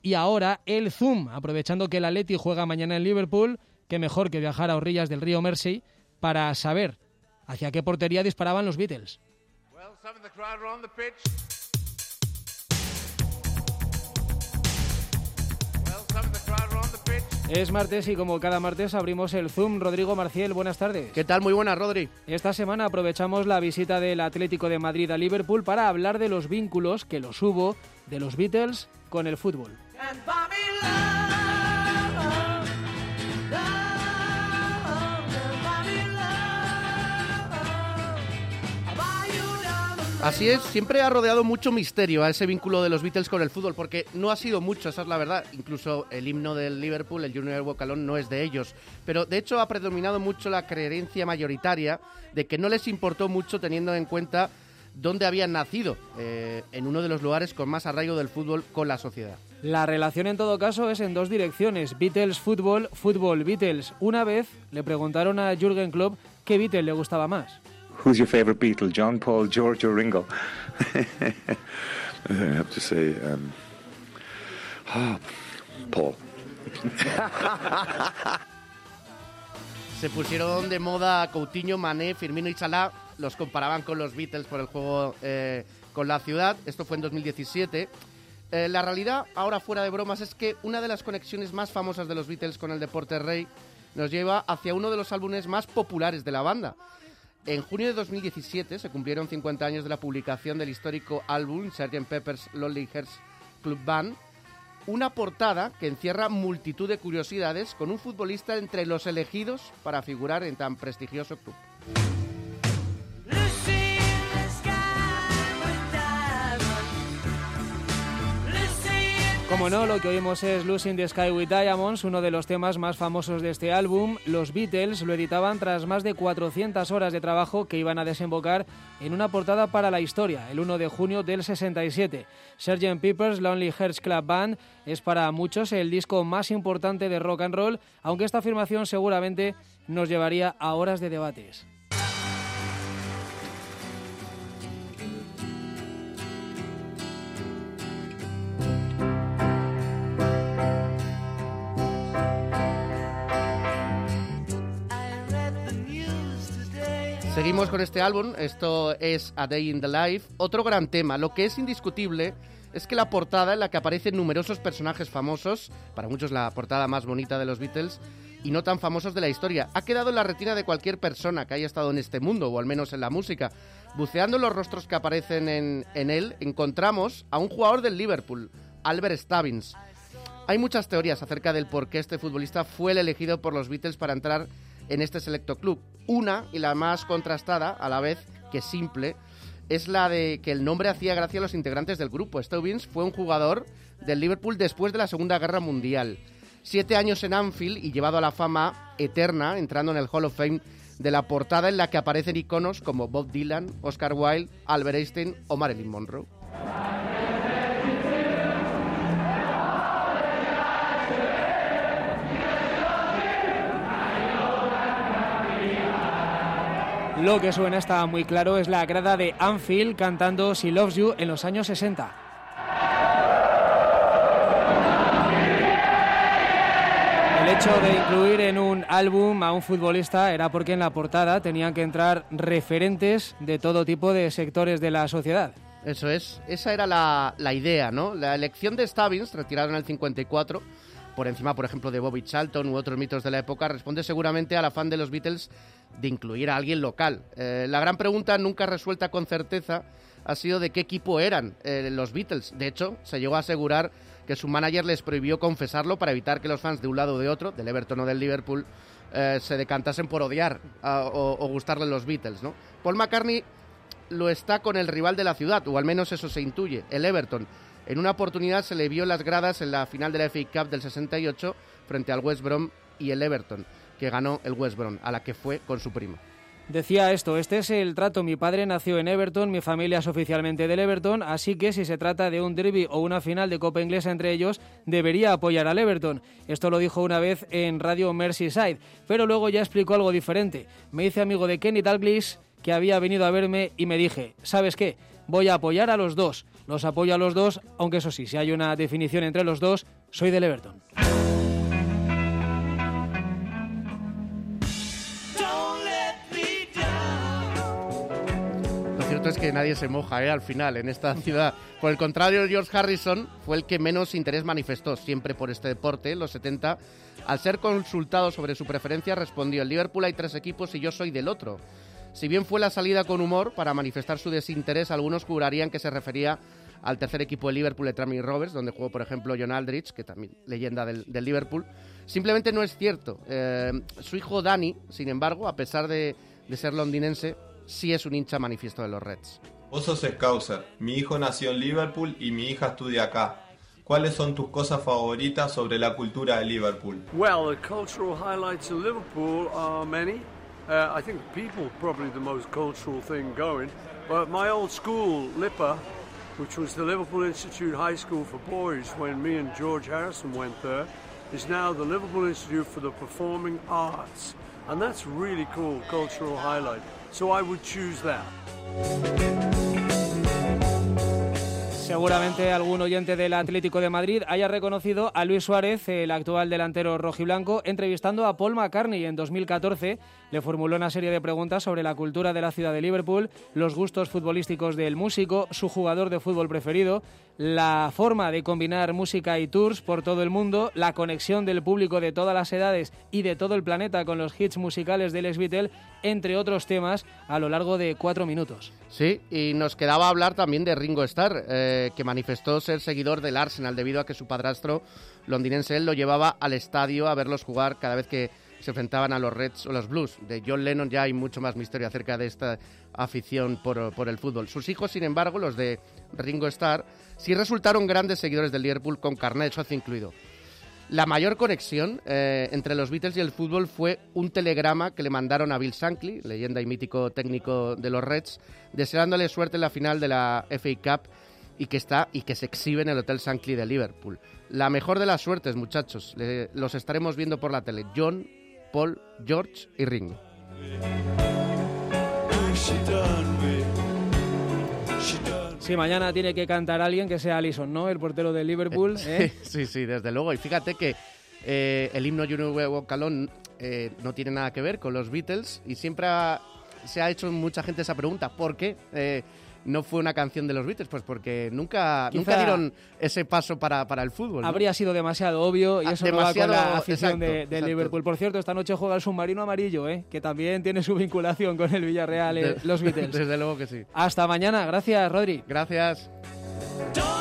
Y ahora el Zoom, aprovechando que el Atleti juega mañana en Liverpool, qué mejor que viajar a orillas del río Mersey para saber hacia qué portería disparaban los Beatles. Es martes y como cada martes abrimos el Zoom. Rodrigo Marciel, buenas tardes. ¿Qué tal? Muy buenas, Rodri. Esta semana aprovechamos la visita del Atlético de Madrid a Liverpool para hablar de los vínculos, que los hubo, de los Beatles con el fútbol. Así es, siempre ha rodeado mucho misterio a ese vínculo de los Beatles con el fútbol, porque no ha sido mucho, esa es la verdad. Incluso el himno del Liverpool, el You Never Walk Alone, no es de ellos. Pero de hecho ha predominado mucho la creencia mayoritaria de que no les importó mucho teniendo en cuenta dónde habían nacido, en uno de los lugares con más arraigo del fútbol con la sociedad. La relación en todo caso es en dos direcciones, Beatles-fútbol, fútbol-Beatles. Una vez le preguntaron a Jürgen Klopp qué Beatle le gustaba más. Who's your favorite Beatle, John, Paul, George or Ringo? I have to say, Paul. Se pusieron de moda Coutinho, Mané, Firmino y Salah, los comparaban con los Beatles por el juego con la ciudad. Esto fue en 2017. La realidad, ahora fuera de bromas, es que una de las conexiones más famosas de los Beatles con el deporte rey nos lleva hacia uno de los álbumes más populares de la banda. En junio de 2017 se cumplieron 50 años de la publicación del histórico álbum Sgt. Pepper's Lonely Hearts Club Band, una portada que encierra multitud de curiosidades con un futbolista entre los elegidos para figurar en tan prestigioso club. Como no, lo que oímos es Lucy in the Sky with Diamonds, uno de los temas más famosos de este álbum. Los Beatles lo editaban tras más de 400 horas de trabajo que iban a desembocar en una portada para la historia, el 1 de junio del 67. Sgt. Pepper's Lonely Hearts Club Band es para muchos el disco más importante de rock and roll, aunque esta afirmación seguramente nos llevaría a horas de debates. Seguimos con este álbum, esto es A Day in the Life, otro gran tema. Lo que es indiscutible es que la portada en la que aparecen numerosos personajes famosos, para muchos la portada más bonita de los Beatles, y no tan famosos de la historia, ha quedado en la retina de cualquier persona que haya estado en este mundo, o al menos en la música. Buceando los rostros que aparecen en él, encontramos a un jugador del Liverpool, Albert Stubbins. Hay muchas teorías acerca del por qué este futbolista fue el elegido por los Beatles para entrar en este selecto club. Una, y la más contrastada, a la vez que simple, es la de que el nombre hacía gracia a los integrantes del grupo. Stubbins fue un jugador del Liverpool después de la Segunda Guerra Mundial. 7 años en Anfield y llevado a la fama eterna, entrando en el Hall of Fame de la portada en la que aparecen iconos como Bob Dylan, Oscar Wilde, Albert Einstein o Marilyn Monroe. Lo que suena, está muy claro, es la grada de Anfield cantando She Loves You en los años 60. El hecho de incluir en un álbum a un futbolista era porque en la portada tenían que entrar referentes de todo tipo de sectores de la sociedad. Eso es, esa era la idea, ¿no? La elección de Stubbins, retirado en el 54, por encima, por ejemplo, de Bobby Charlton u otros mitos de la época, responde seguramente al afán de los Beatles de incluir a alguien local. La gran pregunta, nunca resuelta con certeza, ha sido de qué equipo eran los Beatles. De hecho, se llegó a asegurar que su manager les prohibió confesarlo para evitar que los fans de un lado o de otro, del Everton o del Liverpool, se decantasen por odiar o gustarle los Beatles, ¿no? Paul McCartney lo está con el rival de la ciudad, o al menos eso se intuye, el Everton. En una oportunidad se le vio en las gradas en la final de la FA Cup del 68 frente al West Brom y el Everton, que ganó el West Brom, a la que fue con su primo. Decía esto: este es el trato, mi padre nació en Everton, mi familia es oficialmente del Everton, así que si se trata de un derbi o una final de Copa Inglesa entre ellos, debería apoyar al Everton. Esto lo dijo una vez en Radio Merseyside, pero luego ya explicó algo diferente. Me hice amigo de Kenny Dalglish, que había venido a verme, y me dije, ¿sabes qué? Voy a apoyar a los dos. Los apoyo a los dos, aunque eso sí, si hay una definición entre los dos, soy del Everton. Lo cierto es que nadie se moja al final en esta ciudad. Por el contrario, George Harrison fue el que menos interés manifestó siempre por este deporte en los 70. Al ser consultado sobre su preferencia, respondió: en Liverpool hay 3 equipos y yo soy del otro. Si bien fue la salida con humor para manifestar su desinterés, algunos jurarían que se refería al tercer equipo de Liverpool de Tranmere Rovers, donde jugó, por ejemplo, John Aldridge, que también leyenda del Liverpool. Simplemente no es cierto. Su hijo Danny, sin embargo, a pesar de ser londinense, sí es un hincha manifiesto de los Reds. Vos sos Scouser, mi hijo nació en Liverpool y mi hija estudia acá. ¿Cuáles son tus cosas favoritas sobre la cultura de Liverpool? Well, the cultural highlights of Liverpool are many. I think people probably the most cultural thing going. But my old school, LIPA, which was the Liverpool Institute High School for Boys when me and George Harrison went there, is now the Liverpool Institute for the Performing Arts. And that's really cool cultural highlight. So I would choose that. Seguramente algún oyente del Atlético de Madrid haya reconocido a Luis Suárez, el actual delantero rojiblanco, entrevistando a Paul McCartney en 2014. Le formuló una serie de preguntas sobre la cultura de la ciudad de Liverpool, los gustos futbolísticos del músico, su jugador de fútbol preferido, la forma de combinar música y tours por todo el mundo, la conexión del público de todas las edades y de todo el planeta con los hits musicales del ex-Beatle, entre otros temas, a lo largo de 4 minutos. Sí, y nos quedaba hablar también de Ringo Starr, que manifestó ser seguidor del Arsenal debido a que su padrastro londinense él lo llevaba al estadio a verlos jugar cada vez que se enfrentaban a los Reds o los Blues. De John Lennon ya hay mucho más misterio acerca de esta afición por el fútbol. Sus hijos, sin embargo, los de Ringo Starr, sí resultaron grandes seguidores del Liverpool, con carnet de socio incluido. La mayor conexión entre los Beatles y el fútbol fue un telegrama que le mandaron a Bill Shankly, leyenda y mítico técnico de los Reds, deseándole suerte en la final de la FA Cup y que se exhibe en el Hotel Shankly de Liverpool. La mejor de las suertes, muchachos. Los estaremos viendo por la tele. John, Paul, George y Ringo. Sí, mañana tiene que cantar alguien que sea Alisson, ¿no? El portero del Liverpool. Sí, desde luego. Y fíjate que el himno You Know Where I Walk Alone no tiene nada que ver con los Beatles y siempre se ha hecho mucha gente esa pregunta. ¿Por qué no fue una canción de los Beatles? Pues porque nunca dieron ese paso para el fútbol, ¿no? Habría sido demasiado obvio y eso no va con la afición exacto. Liverpool. Por cierto, esta noche juega el submarino amarillo, que también tiene su vinculación con el Villarreal, los Beatles. Desde luego que sí. Hasta mañana. Gracias, Rodri. Gracias.